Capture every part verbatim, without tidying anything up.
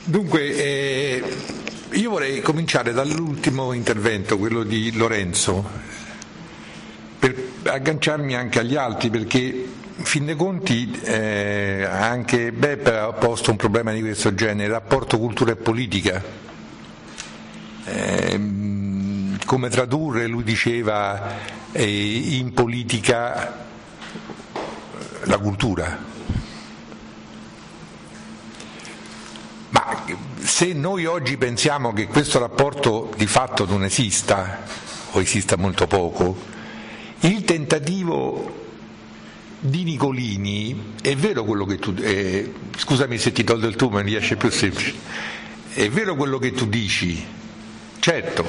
Dunque, eh, io vorrei cominciare dall'ultimo intervento, quello di Lorenzo, per agganciarmi anche agli altri, perché in fin dei conti eh, anche Beppe ha posto un problema di questo genere, rapporto cultura e politica. Eh, come tradurre, lui diceva, eh, in politica la cultura. Ma se noi oggi pensiamo che questo rapporto di fatto non esista, o esista molto poco, il tentativo di Nicolini, è vero quello che tu, eh, scusami se ti tolgo il tu, ma mi riesce più semplice, è vero quello che tu dici, certo,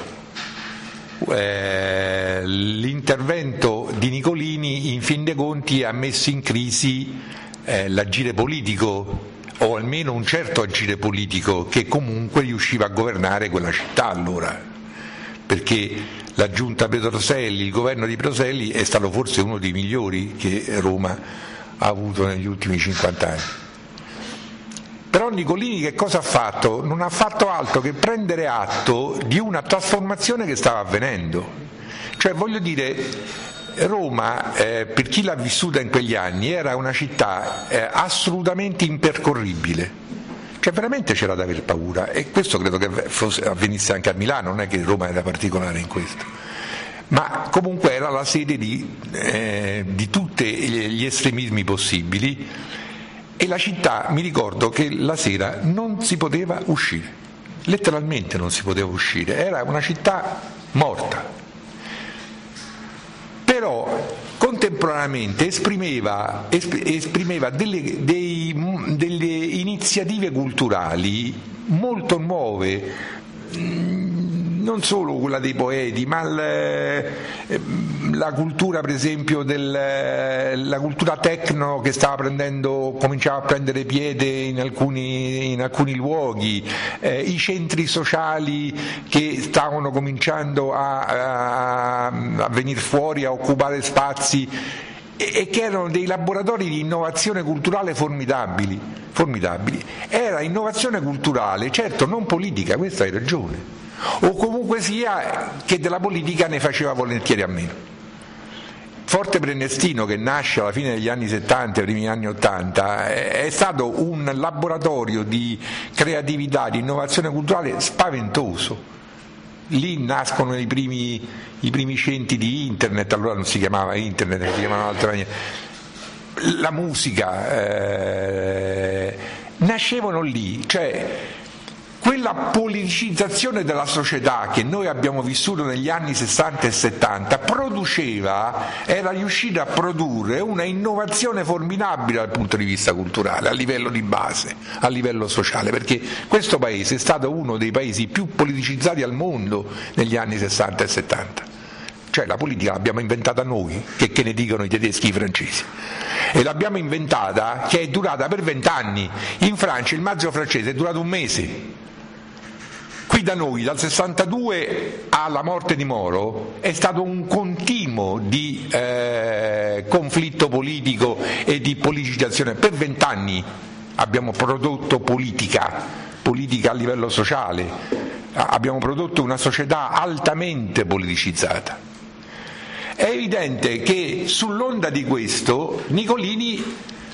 eh, l'intervento di Nicolini in fin dei conti ha messo in crisi eh, l'agire politico, o almeno un certo agire politico che comunque riusciva a governare quella città allora, perché la giunta Petroselli, il governo di Petroselli è stato forse uno dei migliori che Roma ha avuto negli ultimi cinquanta anni. Però Nicolini che cosa ha fatto? Non ha fatto altro che prendere atto di una trasformazione che stava avvenendo. Cioè, voglio dire, Roma, eh, per chi l'ha vissuta in quegli anni, era una città eh, assolutamente impercorribile, cioè veramente c'era da aver paura, e questo credo che fosse, avvenisse anche a Milano, non è che Roma era particolare in questo, ma comunque era la sede di, eh, di tutti gli estremismi possibili, e la città, mi ricordo che la sera non si poteva uscire, letteralmente non si poteva uscire, era una città morta. Però contemporaneamente esprimeva, esprimeva delle, dei, delle iniziative culturali molto nuove, non solo quella dei poeti, ma l, la cultura, per esempio, del, la cultura tecno che stava prendendo, cominciava a prendere piede in alcuni, in alcuni luoghi, eh, i centri sociali che stavano cominciando a, a, a venire fuori, a occupare spazi, e, e che erano dei laboratori di innovazione culturale formidabili, formidabili. Era innovazione culturale, certo non politica, questa hai ragione, o comunque sia che della politica ne faceva volentieri a meno. Forte Prenestino, che nasce alla fine degli anni settanta, ai primi anni ottanta, è stato un laboratorio di creatività, di innovazione culturale spaventoso. Lì nascono i primi, i primi centri di internet, allora non si chiamava internet, si chiamava in altra maniera. La musica, eh, nascevano lì, cioè quella politicizzazione della società che noi abbiamo vissuto negli anni sessanta e settanta produceva, era riuscita a produrre una innovazione formidabile dal punto di vista culturale, a livello di base, a livello sociale, perché questo paese è stato uno dei paesi più politicizzati al mondo negli anni sessanta e settanta. Cioè la politica l'abbiamo inventata noi, che, che ne dicono i tedeschi e i francesi, e l'abbiamo inventata che è durata per vent'anni. In Francia il mazzo francese è durato un mese. Qui da noi, dal sessantadue alla morte di Moro, è stato un continuo di eh, conflitto politico e di politicizzazione. Per vent'anni abbiamo prodotto politica, politica a livello sociale, abbiamo prodotto una società altamente politicizzata. È evidente che sull'onda di questo Nicolini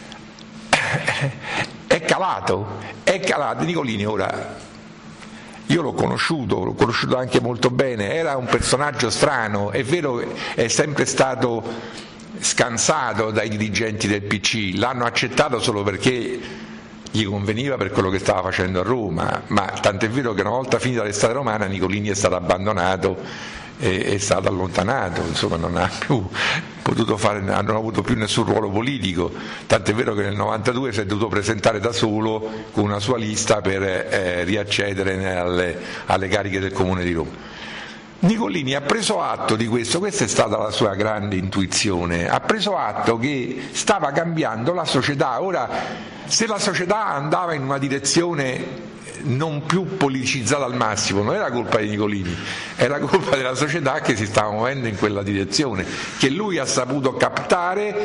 è calato, è calato. Nicolini ora, io l'ho conosciuto, l'ho conosciuto anche molto bene, era un personaggio strano, è vero, è sempre stato scansato dai dirigenti del P C, l'hanno accettato solo perché gli conveniva per quello che stava facendo a Roma, ma tant'è vero che una volta finita l'estate romana Nicolini è stato abbandonato, è stato allontanato, insomma non ha più potuto fare, non ha avuto più nessun ruolo politico, tant'è vero che nel novantadue si è dovuto presentare da solo con una sua lista per eh, riaccedere alle, alle cariche del Comune di Roma. Nicolini ha preso atto di questo, questa è stata la sua grande intuizione, ha preso atto che stava cambiando la società. Ora, se la società andava in una direzione non più politicizzata al massimo, non era colpa di Nicolini, era colpa della società che si stava muovendo in quella direzione, che lui ha saputo captare,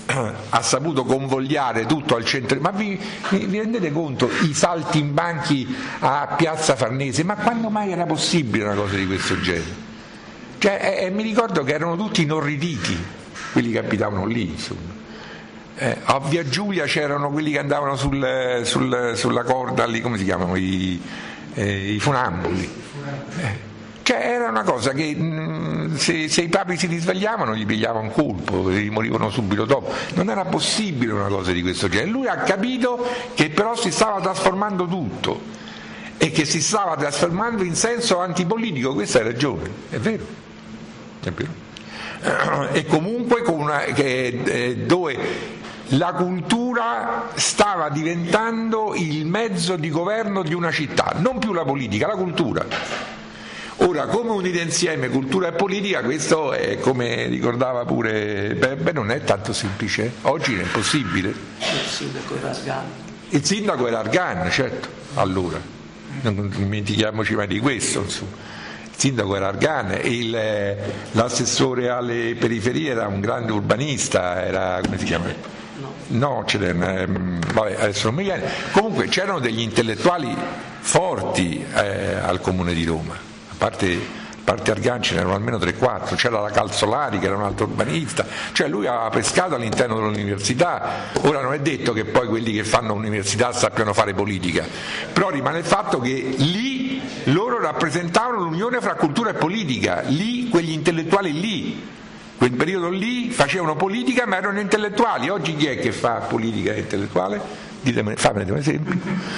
ha saputo convogliare tutto al centro, ma vi, vi, vi rendete conto i salti in banchi a Piazza Farnese? Ma quando mai era possibile una cosa di questo genere? Cioè, eh, mi ricordo che erano tutti inorriditi quelli che abitavano lì, insomma. Eh, a Via Giulia c'erano quelli che andavano sul, sul, sulla corda lì, come si chiamano, i, eh, i funamboli. Eh. Cioè era una cosa che mh, se, se i papi si risvegliavano gli pigliavano un colpo, gli morivano subito dopo. Non era possibile una cosa di questo genere. Lui ha capito che però si stava trasformando tutto e che si stava trasformando in senso antipolitico. Questa è ragione, è vero, è vero. E comunque con una, che, eh, dove la cultura stava diventando il mezzo di governo di una città, non più la politica, la cultura. Ora, come unire insieme cultura e politica, questo è, come ricordava pure Peppe, non è tanto semplice, oggi è impossibile. Il sindaco era Argan. Il sindaco era Argan, certo, allora, non dimentichiamoci mai di questo, insomma. Il sindaco era Argan, il, l'assessore alle periferie era un grande urbanista, era, come si chiama? No, no ce ehm, vabbè, adesso non mi viene. Comunque c'erano degli intellettuali forti eh, al Comune di Roma. A parte, a parte Argan ce n'erano almeno tre quattro, c'era la Calzolari che era un altro urbanista, cioè lui aveva pescato all'interno dell'università. Ora non è detto che poi quelli che fanno università sappiano fare politica, però rimane il fatto che lì loro rappresentavano l'unione fra cultura e politica, lì quegli intellettuali lì, quel periodo lì facevano politica ma erano intellettuali. Oggi chi è che fa politica intellettuale? Ditemi, fammi un esempio.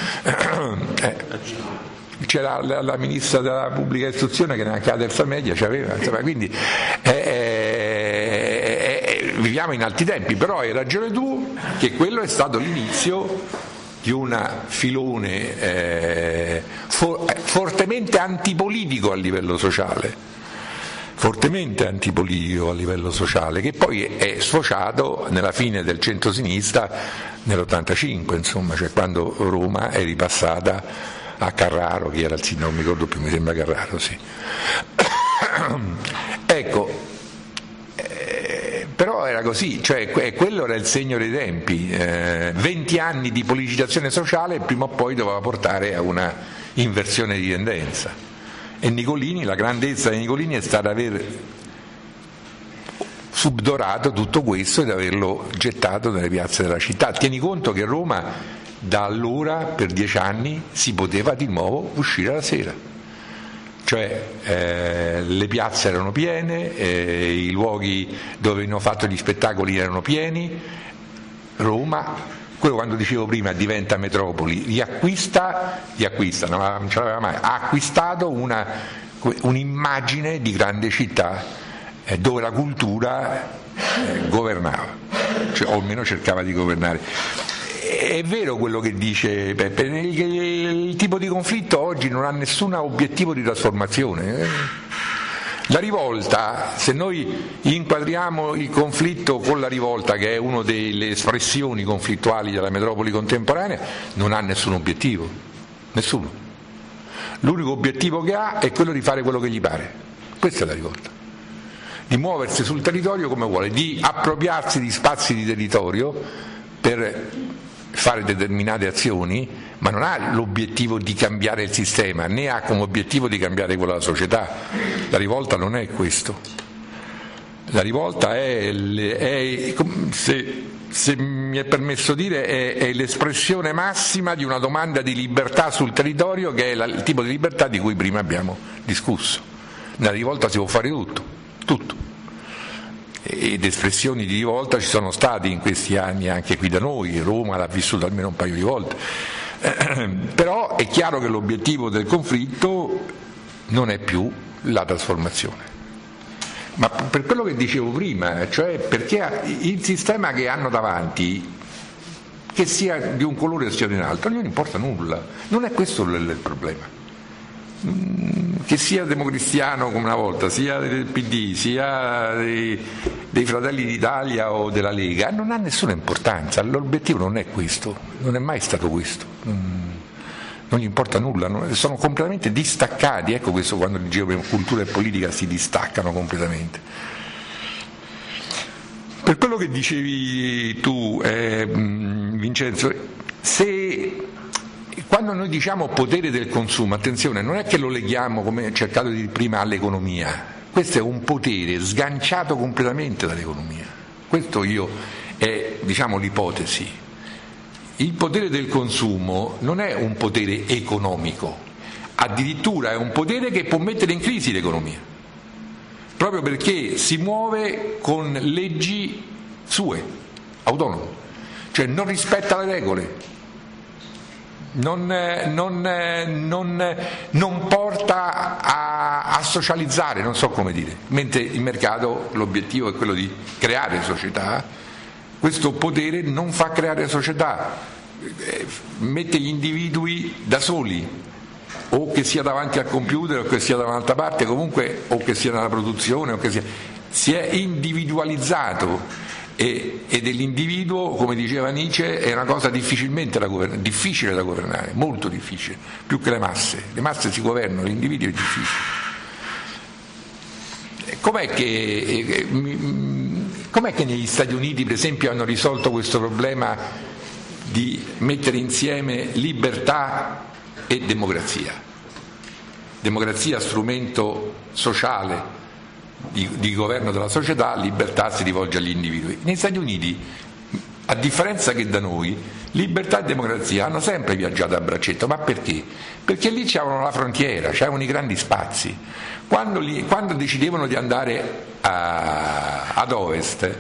eh. C'era la, la ministra della pubblica istruzione che neanche la terza media c'aveva, insomma, quindi eh, eh, eh, viviamo in alti tempi, però hai ragione tu che quello è stato l'inizio di un filone eh, for, fortemente antipolitico a livello sociale, fortemente antipolitico a livello sociale, che poi è sfociato nella fine del centrosinistra nell'ottantacinque, insomma, cioè quando Roma è ripassata a Carraro, chi era il sindaco, non mi ricordo più, mi sembra Carraro, sì. Ecco, eh, però era così, cioè quello era il segno dei tempi, eh, venti anni di politicizzazione sociale prima o poi doveva portare a una inversione di tendenza. E Nicolini, la grandezza di Nicolini è stata aver subdorato tutto questo ed averlo gettato nelle piazze della città. Tieni conto che Roma da allora per dieci anni si poteva di nuovo uscire la sera, cioè eh, le piazze erano piene, eh, i luoghi dove hanno fatto gli spettacoli erano pieni. Roma, quello quando dicevo prima, diventa metropoli, riacquista, riacquista non ce l'aveva mai, ha acquistato una, un'immagine di grande città eh, dove la cultura eh, governava, cioè, o almeno cercava di governare. È vero quello che dice Peppe, il tipo di conflitto oggi non ha nessun obiettivo di trasformazione. La rivolta, se noi inquadriamo il conflitto con la rivolta, che è una delle espressioni conflittuali della metropoli contemporanea, non ha nessun obiettivo, nessuno. L'unico obiettivo che ha è quello di fare quello che gli pare. Questa è la rivolta. Di muoversi sul territorio come vuole, di appropriarsi di spazi di territorio per fare determinate azioni, ma non ha l'obiettivo di cambiare il sistema, né ha come obiettivo di cambiare quella società. La rivolta non è questo. La rivolta è, è se, se mi è permesso dire, è, è l'espressione massima di una domanda di libertà sul territorio, che è la, il tipo di libertà di cui prima abbiamo discusso. Nella rivolta si può fare tutto, tutto. Ed espressioni di rivolta ci sono stati in questi anni anche qui da noi, Roma l'ha vissuto almeno un paio di volte, eh, però è chiaro che l'obiettivo del conflitto non è più la trasformazione, ma per quello che dicevo prima, cioè perché il sistema che hanno davanti, che sia di un colore o sia di un altro, non gli importa nulla, non è questo il, il problema. Che sia democristiano come una volta, sia del P D, sia dei, dei Fratelli d'Italia o della Lega, non ha nessuna importanza, l'obiettivo non è questo, non è mai stato questo, non gli importa nulla, sono completamente distaccati, ecco questo quando dicevo che cultura e politica si distaccano completamente. Per quello che dicevi tu, eh, Vincenzo, se quando noi diciamo potere del consumo, attenzione, non è che lo leghiamo, come ho cercato di dire prima, all'economia. Questo è un potere sganciato completamente dall'economia. Questo io è, diciamo, l'ipotesi. Il potere del consumo non è un potere economico, addirittura è un potere che può mettere in crisi l'economia, proprio perché si muove con leggi sue, autonome, cioè non rispetta le regole. Non, non, non, non porta a, a socializzare, non so come dire, mentre il mercato, l'obiettivo è quello di creare società, questo potere non fa creare società, mette gli individui da soli, o che sia davanti al computer o che sia da un'altra parte, comunque, o che sia nella produzione, o che sia, si è individualizzato. E, e dell'individuo, come diceva Nietzsche, è una cosa difficilmente da governare, difficile da governare, molto difficile, più che le masse. Le masse si governano, l'individuo è difficile. Com'è che, com'è che negli Stati Uniti, per esempio, hanno risolto questo problema di mettere insieme libertà e democrazia? Democrazia strumento sociale Di, di governo della società, libertà si rivolge agli individui. Negli Stati Uniti, a differenza che da noi, libertà e democrazia hanno sempre viaggiato a braccetto. Ma perché? Perché lì c'erano la frontiera, c'erano i grandi spazi. Quando, li, quando decidevano di andare a, ad ovest,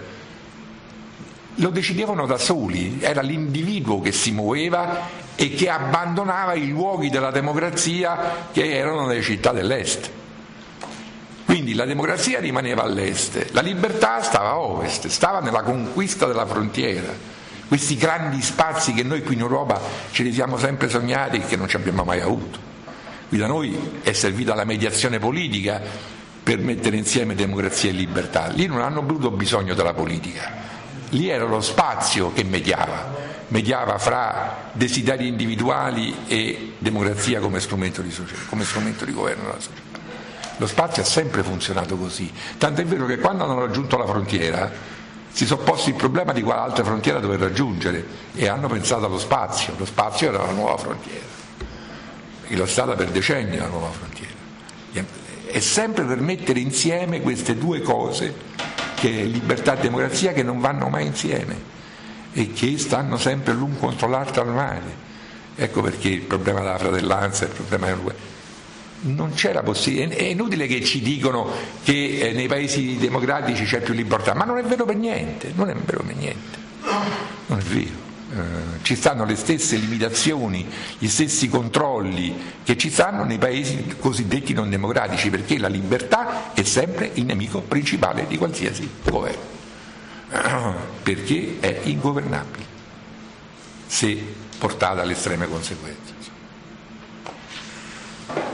lo decidevano da soli, era l'individuo che si muoveva e che abbandonava i luoghi della democrazia che erano nelle città dell'est. Quindi la democrazia rimaneva all'est, la libertà stava a ovest, stava nella conquista della frontiera. Questi grandi spazi che noi qui in Europa ce li siamo sempre sognati e che non ci abbiamo mai avuto. Qui da noi è servita la mediazione politica per mettere insieme democrazia e libertà. Lì non hanno avuto bisogno della politica, lì era lo spazio che mediava, mediava fra desideri individuali e democrazia come strumento di società, come strumento di governo della società. Lo spazio ha sempre funzionato così, tanto è vero che quando hanno raggiunto la frontiera si sono posti il problema di quale altra frontiera dover raggiungere e hanno pensato allo spazio. Lo spazio era la nuova frontiera e lo è stata per decenni la nuova frontiera. È sempre per mettere insieme queste due cose, che è libertà e democrazia, che non vanno mai insieme e che stanno sempre l'un contro l'altro al mare. Ecco perché il problema della fratellanza, il problema del non c'è la possibilità. È inutile che ci dicono che eh, nei paesi democratici c'è più libertà, ma non è vero per niente, non è vero per niente, non è vero. Eh, ci stanno le stesse limitazioni, gli stessi controlli che ci stanno nei paesi cosiddetti non democratici, perché la libertà è sempre il nemico principale di qualsiasi governo, perché è ingovernabile se portata alle estreme conseguenze.